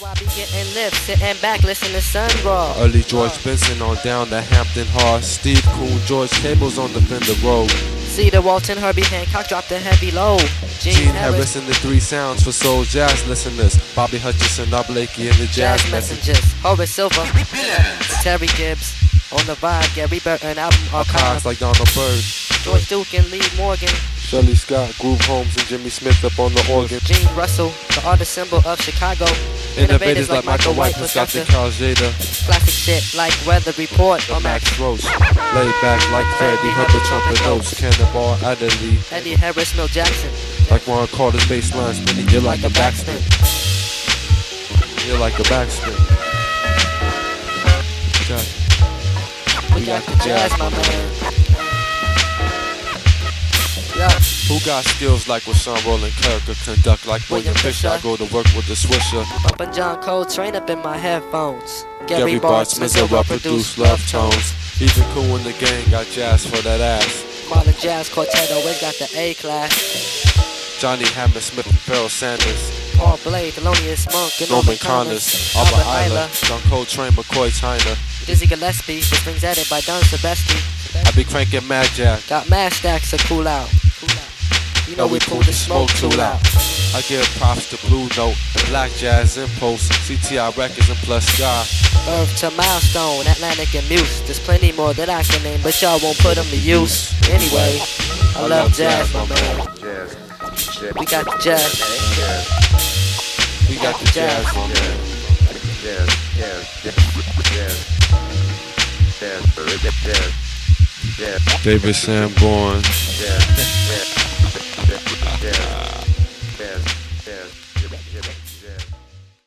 I be getting lifts, sitting back, listen to sun roll. Early George Benson on down to Hampton Hall. Steve Coon, George Cables on the Fender Road. Cedar Walton, Herbie Hancock dropped a heavy load. Gene Harris and the Three Sounds for soul jazz listeners. Bobby Hutcherson, Bob Blakey and the Jazz Messengers. Horace Silver, Terry Gibbs on the vibe. Gary Burton album Archives archives. like Donald Byrd. George Duke and Lee Morgan. Shirley Scott, Groove Holmes and Jimmy Smith up on the organ. Gene Russell, the artist symbol of Chicago. Innovators like Michael White, Scott Carl Jada. Classic shit like Weather Report or Max Max. Roach. Laid back like Freddie Herbert, trumpet notes. Cannonball Adderley. Eddie Harris, Mill Jackson. Like Warren Carter's bass line spinning. You're like a backspin. You're like a backspin. We got the jazz, my man. Yeah. Who got skills like Rashawn Roland Kirk or conduct like William Fisher? I go to work with the Swisher. Bumpin' John Coltrane up in my headphones. Gary Bartz, Mizilla produced love tones. Even Cool in the gang got jazz for that ass. Modern Jazz Quartet always got the A class. Johnny Hammersmith and Pharoah Sanders. Paul Blade, Thelonious Monk, and Norman Connors, Albert Eiler, John Coltrane, McCoy Tyner. Dizzy Gillespie, the strings added by Don Sebesti. I be cranking Mad Jack. Got mad stacks to cool out. You know we pull the smoke too loud. I give props to Blue Note, Black Jazz Impulse, CTI Records and Plus Sky. Earth to Milestone, Atlantic and Muse. There's plenty more that I can name, but y'all won't put them to use. Anyway, I love jazz, my man. We got the jazz. We got the jazz, my man. David Sanborn.